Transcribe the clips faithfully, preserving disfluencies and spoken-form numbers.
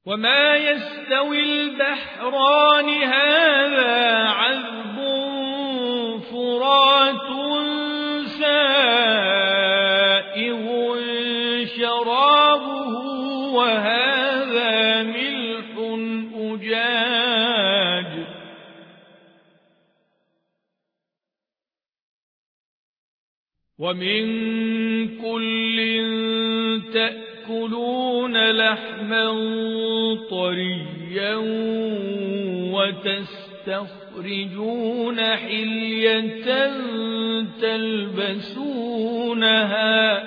وما يستوي البحران هذا عذب فرات سائغ شرابه وهذا ملح أجاج ومن كل تأكلون لحما طريا وتستخرجون حلية تلبسونها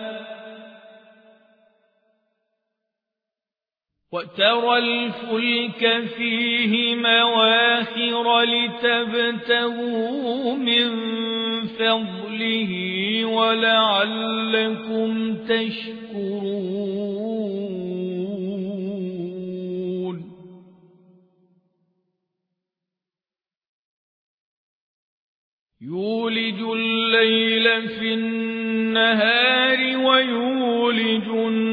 وترى الفلك فيه مواخر لتبتغوا من فضله ولعلكم تشكرون يولج الليل في النهار ويولج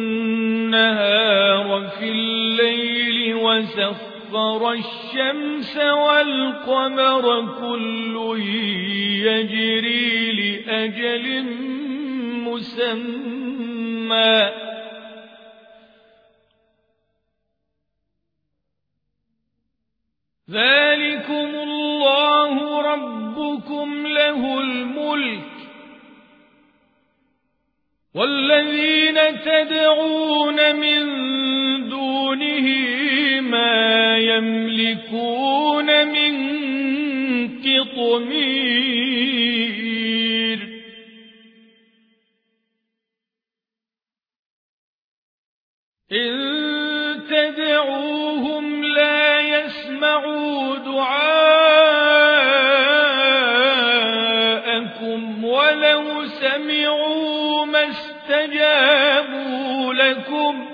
النهار في الليل وسخر الشمس والقمر كل يجري لأجل مسمى ذلكم الله ربكم له الملك والذين تدعون من دونه ما يملكون من قطمير إن تدعوهم لا يسمعوا دعاءكم ولو سمعوا ما استجابوا لكم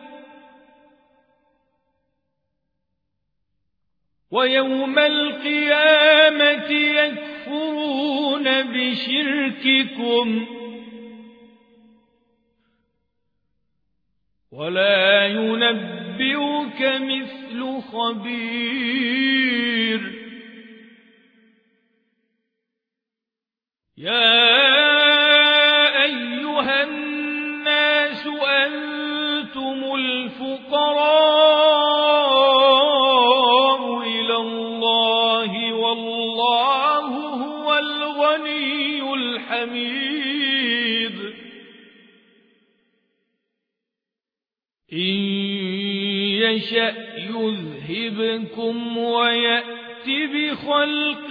ويوم القيامة يكفرون بشرككم ولا ينبئك مثل خبير يا أيها الناس أنتم الفقراء إلى الله والله هو الغني الحميد إن يشأ يذهبكم ويأت بخلق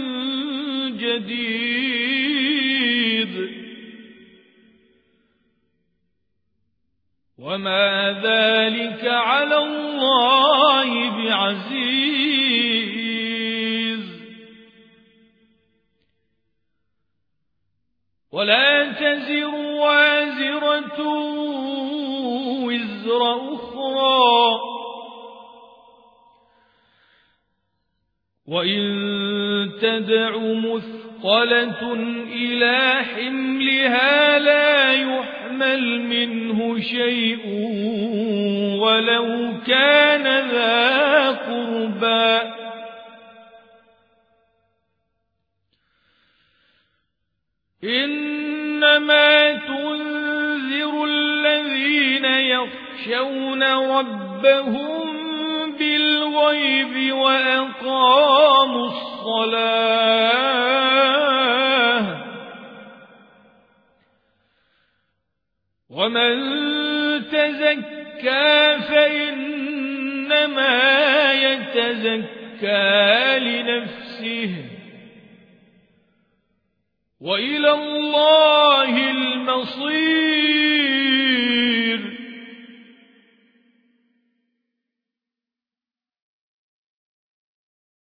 جديد وما ذلك على الله بعزيز ولا تزر وازرة وزر أخرى وإن تدع مثقلة إلى حملها لا يحمل منه شيء ولو كان ذا قربى إنما تنذر الذين يخشون ربهم بالغيب وأقاموا الصلاة ومن تزكى فإنما يتزكى لنفسه وإلى الله المصير